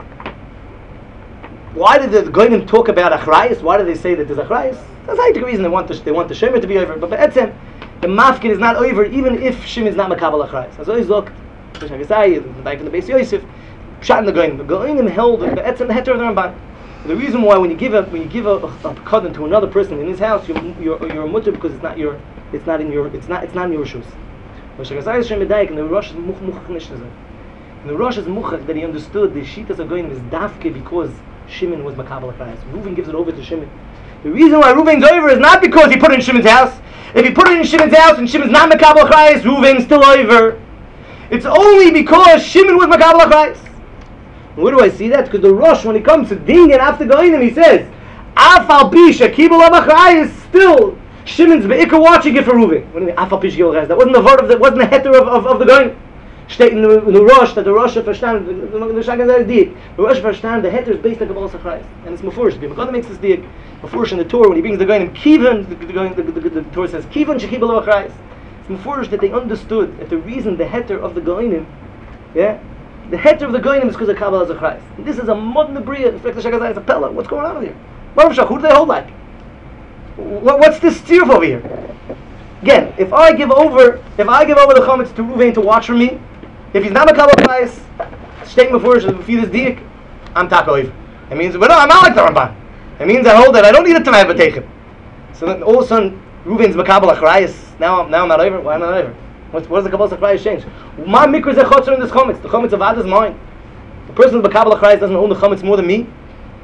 Why did the Goinim talk about Achrayis? Why did they say that there's Achrayis? That's like the reason they want the Shemer to be over. But Etzem, the mafkid is not over even if Shimon is not Makabal Achrayis. As always look, like in the Beis Yosef, shot in the Goinim. The Goinim held the Etzem, the heter of the Ramban. The reason why when you give a kadon to another person in his house, you're a mutter because it's not in your shoes. And the Rosh is muchach. And the Rosh is muchach that he understood the shitas of Goinim is dafke because Shimon was makabel achrayis. Reuven gives it over to Shimon. The reason why Reuven's over is not because he put it in Shimon's house. If he put it in Shimon's house and Shimon's not makabel achrayis, Reuven's still over. It's only because Shimon was makabel achrayis. Where do I see that? Because the Rosh, when it comes to ding and after Goinim, he says, Afal Pisha Kibul Amachrai is still Shimon's be'ikar watching it for Reuven. What do you mean Afal Pisha Kibul? That wasn't the word of the heter of the Goinim. Steht in the Rosh that the Rosh verstand the Shagazai is dik. The Rosh verstand the heter is based on Kabbalah Sachrais, and it's Mefurish. The Mechanim makes this dik. Mefurish in the Torah when he brings the Goinim Kivan. The Torah says Kivan Shekibul Amachrai. It's Mefurish that they understood that the reason the heter of the Goinim, yeah. The heter of the Goinim is because of Kabbalah Zachrais. This is a modern Bria. In fact, the Shagazai is a Pella. What's going on here? Who do they hold like? What's this steer over here? Again, if I give over the chametz to Reuven to watch for me, if he's not a Kabbalah Zachrais, state before if he is dik, I'm taka over. It means, but no, I'm not like the Ramban. It means I hold that I don't need a Tanai B'Teichem. So then all of a sudden, Reuven's Kabbalah Zachrais. Now I'm not over. Why am I not over? What does the Kabbalah Achrayis change? My mikra is a chotzer in this chametz. The chametz of Ad is mine. The person with the Kabbalah Achrayis doesn't own the chametz more than me.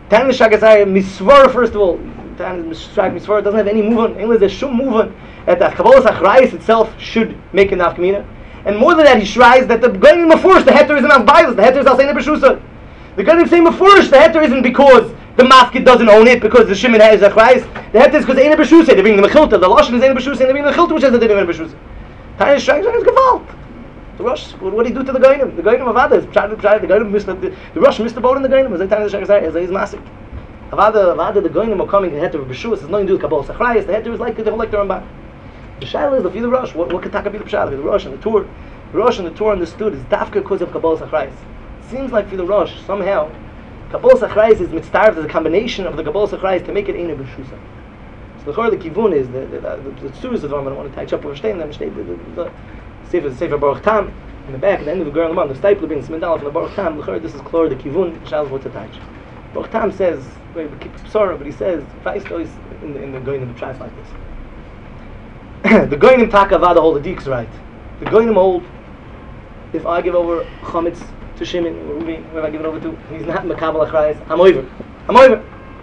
Tan Shagasai Misvara, first of all, Tan Misvara doesn't have any move on. English there's shum move on that the Kabbalas Achrayis itself should make a nafkamina. And more than that, he shries that the Goyim Mefurish, the heter isn't Avbailas, the heter is Alseina B'Shusa. The Goyim say Mefurish, the heter isn't because the Mafkid doesn't own it, because the Shimon has Achrayis. The heter is because Eina B'Shusa, they bring the Mechilta, the Lashon is Eina B'Shusa, and they bring the Mechilta, which has the Eina B'Shusa. Tan Shagasai is Gewalt. The Rosh, what did he do to the Goyim? The Goyim of Avada is trying the Goyim missed the Rosh missed the boat in the Goyim. Was Tan Shagasai as he's massive. Avada, the Goyim are coming to the heter of B'Shusa. It's nothing to do with Kabbalas Achrayis. The heter is like the Ramban. The Shaila is the Fila Rosh. What could Taka be the Shaila? The Rosh and the Tur. The Rosh and the Torah understood is dafka because of Kabbalas Achrayis. It seems like for the Rosh, somehow, Kabbalas Achrayis is mitzdarved as a combination of the Kabbalas Achrayis to make it Eina B'Shusa. So the Kivun is, the Tzuras of them, I don't want to touch up over them, the Sefer Baruch Tam, in the back, at the end of the Gemara, the Stipler being Smindal from the Baruch Tam, this is Klor, the Kivun, Shal what to touch. Baruch Tam says, but he says, Faisto is in the Goyim tries like this. The Goyim Taka Avada hold the Deeks right. The Goyim hold, if I give over Chametz to Shimon, or Ruvi, whoever I give it over to, and he's not Makabal Achrayis, I'm over.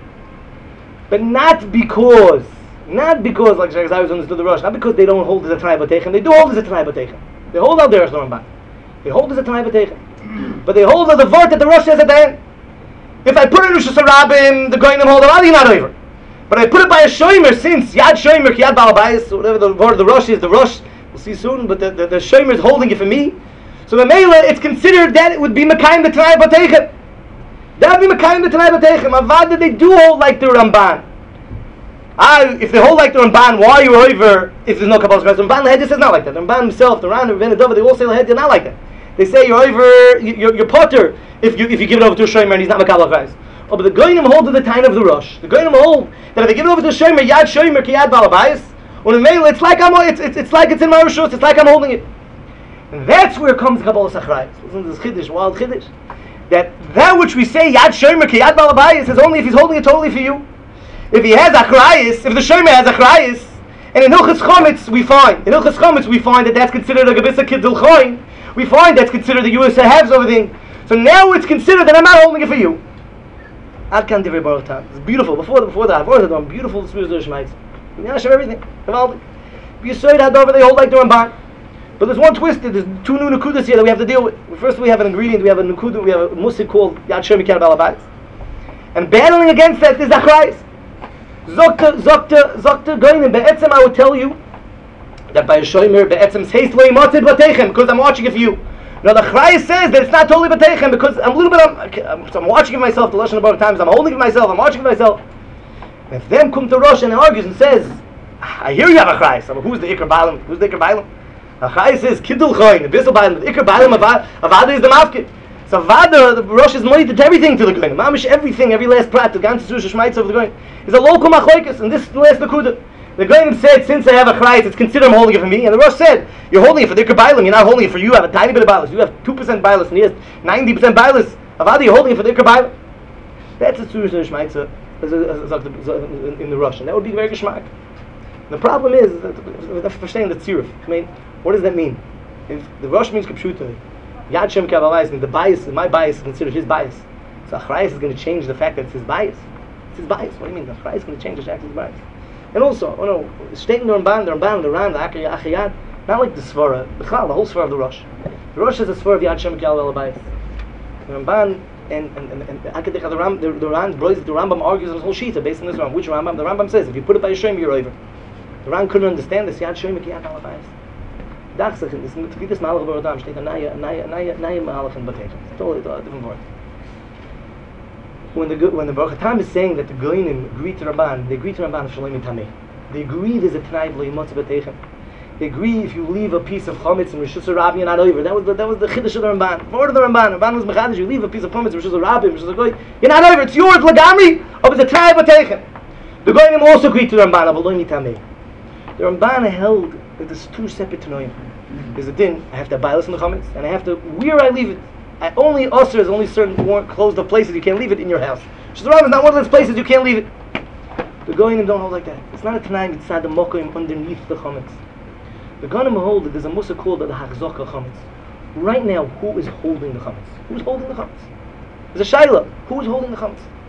But not because like Shagasai was understood the Rosh, not because they don't hold as a Tanai B'Teichem, they do hold as a Tanai B'Teichem. They hold out Derech Ramban. They hold as a Tanai B'Teichem. But they hold as the vort that the Rosh says at the end. If I put it in Rosh Hashanah, the Goyim hold it, not over. But I put it by a Shomer, since Yad Shomer, Yad Balabayis, whatever the word of the Rosh is, the Rosh, we'll see soon, but the Shomer is holding it for me. So the Mela, it's considered that it would be Mekayim the Tanai B'Teichem. That would be Mekayim the Tanai B'Teichem. Avada, they do hold like the Ramban. If they hold like the Ramban, why are you over if there's no Kabbalas Achrayis? Ramban Lahedi says not like that. The Ramban himself, the Ran, Rebbeinu Dova, they all say Lahedi not like that. They say you're over, you're potter if you give it over to a Shomer and he's not Makabal Achrayis. Oh, but the Goyim hold to the time of the Rosh. The Goyim hold that if they give it over to a Shomer, Yad Shomer ki Yad Balabayis, when in Mela, it's like it's in my Roshus, it's like I'm holding it. And that's where comes Kabbalas Achrayis. Listen to this Chiddush, wild Chiddush. That which we say Yad Shomer ki Yad Balabayis is only if he's holding it totally for you. If he has Achrayis, if the Shomer has Achrayis, and in Hilchas Chometz we find that that's considered a Gebissa Kiddul Choin. We find that's considered the USA Havs everything. So now it's considered that I'm not holding it for you. Ad kan divrei Baruch Tam. It's beautiful. Before that, beautiful the Sfiras Shmaitz. We have everything. You say that over they hold like the Ramban. But there's one twist. There's two new nukudas here that we have to deal with. First, we have an ingredient. We have a nukuda. We have a musik called Yad Shomer ki Yad Balabayis. And battling against that is Achrayis. Zokta Goyim, Be'etzem, I would tell you that by a Shomer, Be'etzem says lo yimatzid B'Teichem, because I'm watching it for you. Now the Achrayis says that it's not totally B'Teichem, because I'm a little bit, I'm watching it myself, the Lashon Baruch times, I'm holding it myself, I'm watching it myself. And if them come to Rosh and argues and says, I hear you have Achrayis, who's the Iker Bailam? Who's the Iker Bailam? Achrayis says, Kiddul Choin, the Bissel Bailam, the Iker Bailam, Avada is the Mafkid. So Avada, the Rosh is money to everything to the Goyim. Mamish everything, every last prat, the ganze Zusha Shmaitz of the Goyim. Is a local machlokes, and this is the last Nakuda. The Goyim said, since I have Achrayis, it's considered I'm holding it for me. And the Rosh said, you're holding it for the Iker Bailam, you're not holding it for you. You have a tiny bit of Bailas. You have 2% Bailas, and he has 90% Bailas. Avada, you're holding it for the Iker Bailam. That's a Zusha Shmaitz in the Rosh, and that would be very geschmack. The problem is, for saying the tziruf, I mean, what does that mean? If the Rosh means Kapshuta, Yad Shem Kabbalayis, and the bias, my bias is considered his bias. So Achrayis is going to change the fact that it's his bias. It's his bias. What do you mean? Achrayis is going to change the fact that it's his bias. And also, stating the Ramban, the Ran, the Achiyad, not like the Svara, the whole Svara of the Rosh. The Rosh is a Svara of Yad Shem Kabbalayis. The Ramban and Akadech, the Rambam argues on his whole shita based on this Rambam. Which Rambam? The Rambam says, if you put it by a Shem, you're over. The Ran couldn't understand this Yad Shem Kabbalayis. Dachsachen, this Tfitas Malach Barodam steht Naya Malach in B'Teichem. It's totally a different word. When the Baruch HaTam is saying that the Goyim agree to Ramban, they agree to Ramban Shalom Tameh. They agree there's a Tanai B'Lo Yimotz B'Teichem. They agree if you leave a piece of chametz in Rishus Rabbi, you're not over. That was the Chiddush of the Ramban. Word of the Ramban. Ramban was mechadish. You leave a piece of chametz in Rishus Rabbi, Rishus Goy, you're not over. It's yours, Lagamri, or it's a Tanai B'Teichem. The Goyim also agreed to the Ramban of B'Lo Tameh. The Ramban held that there's two separate Tanoim. There's a din, I have to buy less in the chametz, and I have to, where I leave it. Only usher is only certain closed up places, you can't leave it in your house. Shazarab is not one of those places you can't leave it. The Goyim don't hold like that. It's not a Tanaim, it's not the Mokoim underneath the chametz. The Goyim hold that there's a Musa called the Hachzaka chametz. Right now, who is holding the chametz? Who's holding the chametz? There's a Shaila. Who is holding the chametz?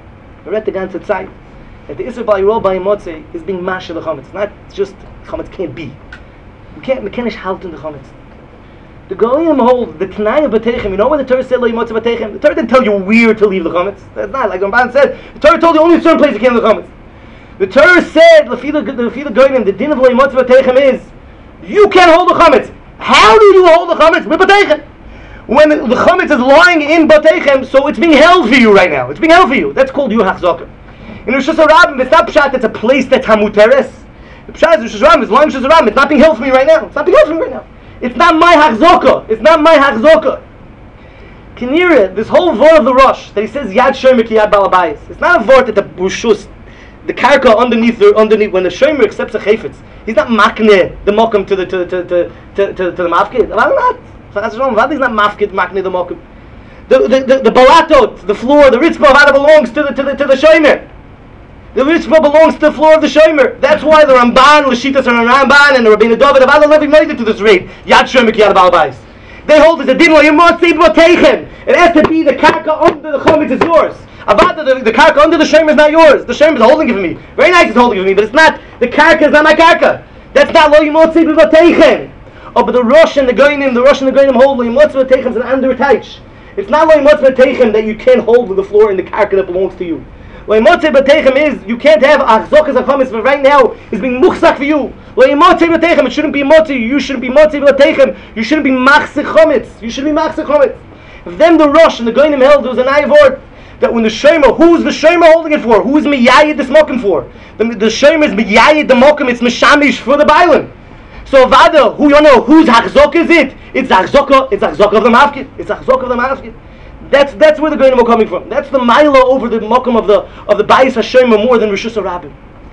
read the ganze Zeit. That the Isser by Roll by Motzei is being mashed the chametz. It's not just chametz can't be. We can't halt in the chametz. The Goyim hold the Tanaya B'Teichem. You know when the Torah said Lo Yimotze B'Teichem? The Torah didn't tell you where to leave the chametz. That's not like Ramban said. The Torah told you only certain place you can leave the chametz. The Torah said Lefi the Goyim, the din of Lo Yimotze B'Teichem is you can't hold the chametz. How do you hold the chametz with B'Teichem? When the chametz is lying in B'Teichem, so it's being held for you right now. It's being held for you. That's called Yuh HaChzaka. In Rosh Hashanah, it's not pshat. It's a place that's hamuteres. The pshat is Rosh Hashanah. It's lying Rosh Hashanah. It's not being held for me right now. It's not being held for me right now. It's not my hachzaka. It's not my hachzaka. Kinira, this whole vort of the Rosh that he says Yad Shomer Ki Yad Balabayis. It's not a vort that the Rushus, the karka underneath when the Shomer accepts a chayfetz. He's not makne the mokum to the mafkid. He's not mafkid makne the mokum. The balatot, the floor, the ritzvah belongs to the Shomer. The ritzvah belongs to the floor of the Shomer. That's why the Ramban, Lashitas and Ramban and the Rabbeinu David have all living made it to this raid. Yad Shomer Ki Yad Balabayis. They hold it a din lo yimotze b'teichem. It has to be the karka under the chametz is yours. Avada, the karka under the Shomer is not yours. The Shomer is holding it for me. Very nice, it's holding it for me, but it's not. The karka is not my karka. That's not lo yimotze b'teichem. Oh, but the Rosh and the Goyim hold lo yimotze b'teichem is an under touch. It's not lo yimotze b'teichem that you can't hold with the floor in the karka that belongs to you. Lo yimotze b'teichem is you can't have achzok as a chametz, but right now is being muchzak for you. Lo yimotze b'teichem, it shouldn't be motzi. You shouldn't be motzi b'teichem. You shouldn't be machzik chametz. You shouldn't be machzik chametz. If them the Rosh and the Goyim held, there was an ayvord that when the Shomer, who's the Shomer holding it for? Who's miyayid this mokum for? The Shomer is miyayid the mokum. It's mishamish for the bailim. So Vada, who you know whose hachzok is it? It's hachzok. It's hachzok of the mafkid. It's hachzok of the mafkid. That's where the Goyim are coming from. That's the Mila over the mokum of the Bayis HaShomer more than Rishus HaRabim.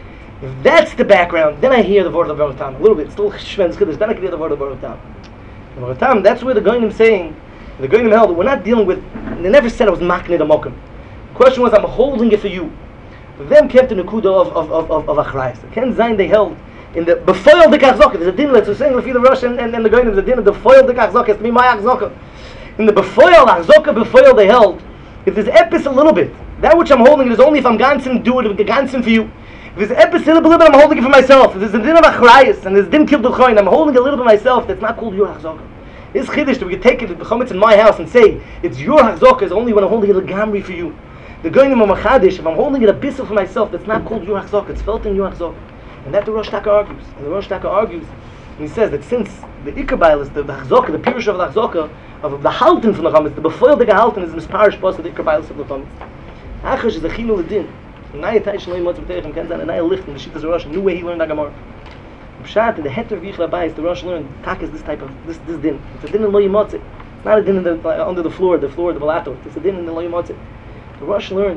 If that's the background, then I hear the word of the Baruch Tam. A little bit, still Shven's Kiddush, then I can hear the word of the Baruch Tam. The Baruch Tam, that's where the Goyim saying, the Goyim held, we're not dealing with, they never said I was makne the mokum. The question was, I'm holding it for you. For them kept the Nakuda of Achrayas. The Ken Zayin they held in the Befoil the Kachzokah. There's a din that's saying the Rosh and the Goyim, there's a din of the Befoil the Kachzokah. It's to be my Achzokah. In the Befoil, Achzokah Befoil they held, if there's epis a little bit, that which I'm holding it is only if I'm gansin do it, gansin for you. If there's epis a little bit, I'm holding it for myself. If there's a din of Achrayas and there's din killed the Choin, I'm holding it a little bit myself, that's not called your Achzokah. It's chiddush that we can take it, the chametz in my house and say, it's your Achzokah is only when I'm holding it a gamri for you. The Goyim are machadish, if I'm holding it a bissel for myself, that's not called your Achzokah, it's felt in your Achzokah. And that the Rosh Taka argues. And the Rosh Taka argues, and he says that since the Ikabayl is the Achzokah, the Pirush of the Achzokah, of the Halten from the Chametz, the Befoil the Halten is misparish post of the Ikabayl of the Chametz. Achash is a Chilul Adin. Naya Taish Lo Yimotze B'teichem Ken Zan, and Naya Licht in the Shittas Rosh, a new way he learned Agamor. Pshat, in the Heter of Yichla Bayis, the Rosh learned, Tak is this type of, this din. It's a din in Lo Yimotze. It's not a din in the, under the floor, the Balato. It's a din in the Lo Yimotze. The Rosh learned,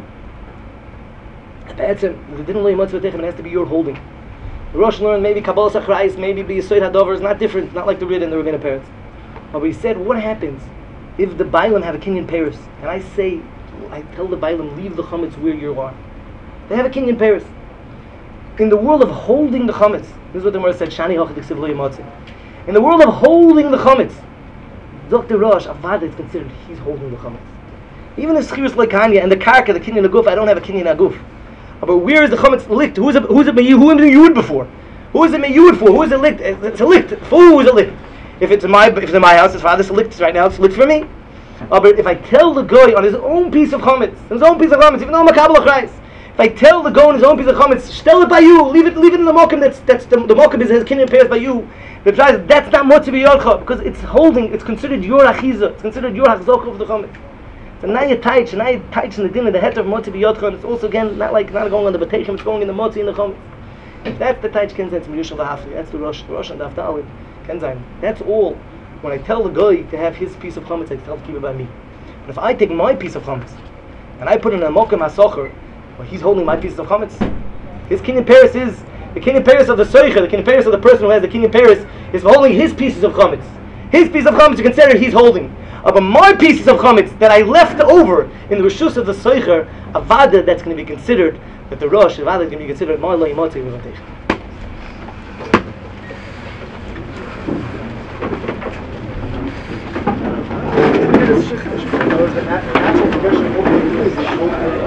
the din in Lo Yimotze B'teichem, it has to be your holding. The Rosh learned maybe Kabbalah Sachrayis, maybe B'Yisoid HaDover is not different, not like the Rid and the Ravina parents. But he said, what happens if the Bailam have a Kenyan Paris? And I say, I tell the Bailam, leave the Chametz where you are. They have a Kenyan Paris. In the world of holding the Chametz, this is what the Gemara said, Shani Hoch Diksiv Lo Yimotze. In the world of holding the Chametz, Dr. Rosh, Avada is considered he's holding the Chametz. Even the Schiris Lekanya and the Karka, the Kenyan Aguf, I don't have a Kenyan Aguf. But where is the chametz licked? Who is it meyud before? Who is it meyud for? Who is it licked? It's a licked. For who is it licked? If it's in my house, his father's licked right now. It's licked for me. But if I tell the guy on his own piece of chametz, even though makabel achrais, if I tell the guy on his own piece of chametz, stell it by you, leave it in the mokum. That's the mokum is his kinyan pairs by you. That's not motiv yodcha because it's holding. It's considered your achiza. It's considered your hachzokah of the chametz. So now you're tight in the din of the heter of Motzi B'Yodcha, and it's also again not going on the B'Teichem, it's going in the Motzi and the Chametz. If that's the tight Ken Zayin, it's Miyushal V'Hafli, that's the Rosh and the Haftalid, Ken Zayin. That's all. When I tell the guy to have his piece of Chametz, I tell him to keep it by me. But if I take my piece of Chametz, and I put it in a Mokem HaSocher, well, he's holding my piece of Chametz. His Kenyan Paris is, the Kenyan Paris of the Soicher, the Kenyan Paris of the person who has the Kenyan Paris, is holding his pieces of Chametz. His piece of Chametz, you consider he's holding. But my pieces of chametz that I left over in the reshus of the soicher, avada that's going to be considered, that the rosh avada is going to be considered my lo yimotze b'teichem. The natural progression of